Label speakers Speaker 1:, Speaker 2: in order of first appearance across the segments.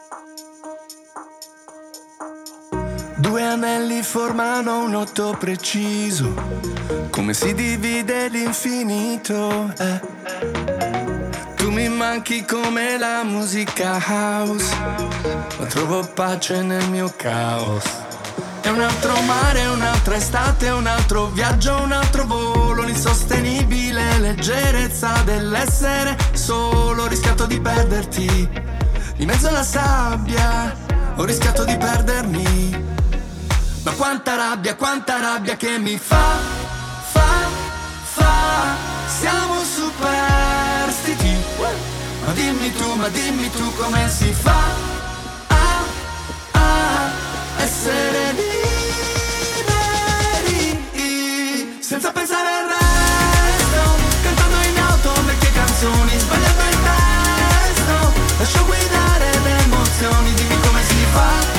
Speaker 1: Due anelli formano un otto preciso, come si divide l'infinito, Tu mi manchi come la musica house, ma trovo pace nel mio caos. È un altro mare, un'altra estate, un altro viaggio, un altro volo, l'insostenibile leggerezza dell'essere solo. Ho rischiato di perderti in mezzo alla sabbia, ho rischiato di perdermi. Ma quanta rabbia che mi fa. Siamo superstiti. Ma dimmi tu come si fa a essere liberi, senza pensare al resto, cantando in auto vecchie canzoni, sbagliando il testo, lascio guidare le emozioni, dimmi come si fa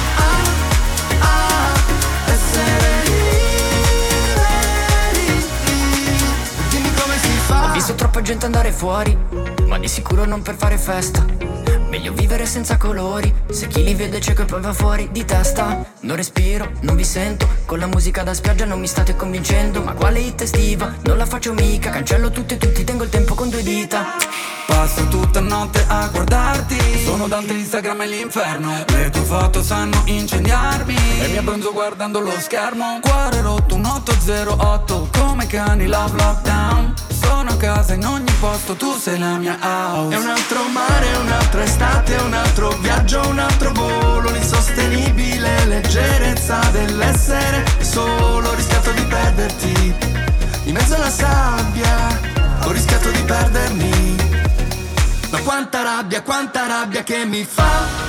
Speaker 2: Ho visto troppa gente andare fuori, ma di sicuro non per fare festa. Meglio vivere senza colori, se chi li vede cieco e poi va fuori di testa. Non respiro, non vi sento, con la musica da spiaggia non mi state convincendo. Ma quale hit estiva, non la faccio mica, cancello tutto e tutti, tengo il tempo con due dita.
Speaker 3: Passo tutta notte a guardarti, sono Dante, Instagram e l'inferno. Le tue foto sanno incendiarmi e mi abbronzo guardando lo schermo. Cuore rotto, un 808, come cani love lockdown. Sono a casa in ogni posto, tu sei la mia house.
Speaker 1: È un altro mare, un'altra estate, un altro viaggio, un altro volo, l'insostenibile leggerezza dell'essere solo. Ho rischiato di perderti in mezzo alla sabbia, ho rischiato di perdermi. Ma quanta rabbia che mi fa.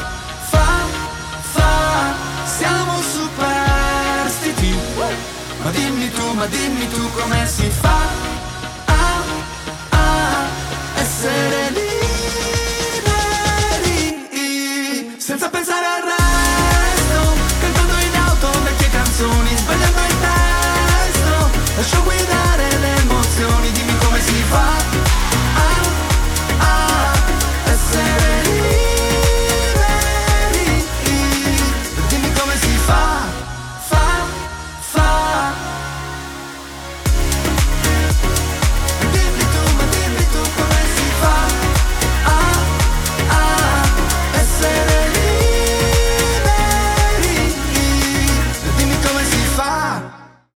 Speaker 1: Siamo superstiti. Ma dimmi tu come si fa